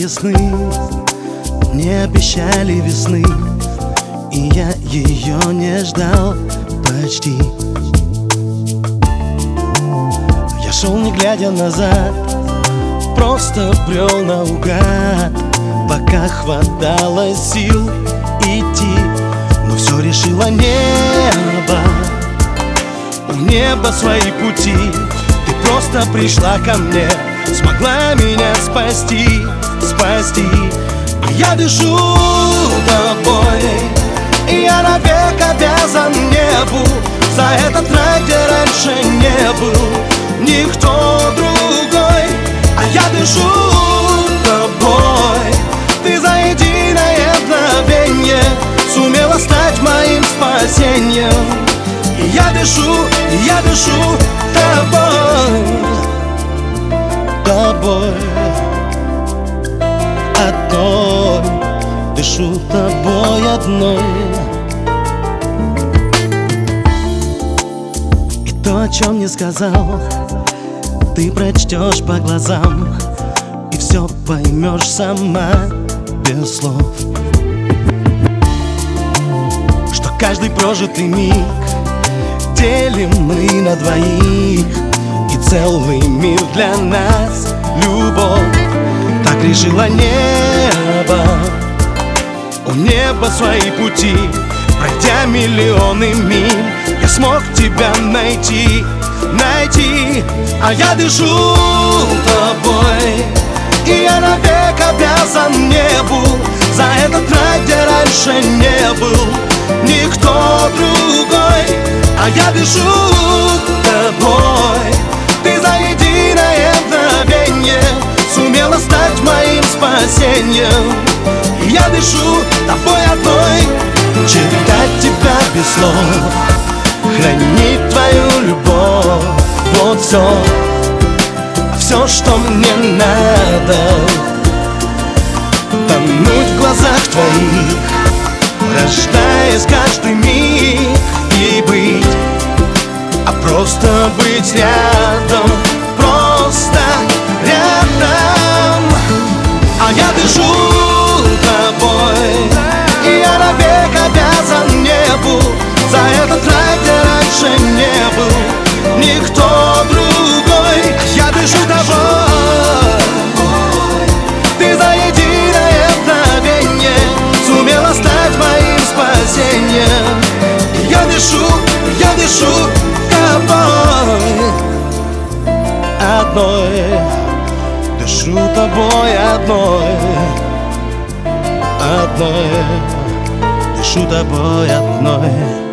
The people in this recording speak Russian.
Яркие сны мне обещали весны, и я ее не ждал почти. Я шел, не глядя назад, просто брел наугад, пока хватало сил идти. Но все решило небо, у неба свои пути. Ты просто пришла ко мне, смогла меня спасти. И я дышу тобой, и я навек обязан небу за этот рай, где раньше не был никто другой. А я дышу тобой, ты за единое мгновенье сумела стать моим спасением. И я дышу тобой, одной, дышу тобой одной. И то, о чем не сказал, ты прочтешь по глазам, и все поймешь сама без слов. Что каждый прожитый миг делим мы на двоих, и целый мир для нас любовь. Так решило небо, у неба свои пути. Пройдя миллионы миль, я смог тебя найти. А я дышу тобой, и я навек обязан небу за этот рай, где раньше не был никто другой. А я дышу тобой, ты за единое мгновенье сумела стать моим спасением. И я дышу тобой одной, читать тебя без слов, хранить твою любовь. Вот все, что мне надо. Тонуть в глазах твоих, рождаясь каждый миг, и быть, а просто быть рядом, просто рядом. А я дышу тобой, и я навек обязан небу за этот рай, где раньше не был никто другой. Я дышу тобой, ты за единое мгновенье сумела стать моим спасением. И я дышу тобой одной, дышу тобой одной, дышу тобой одной.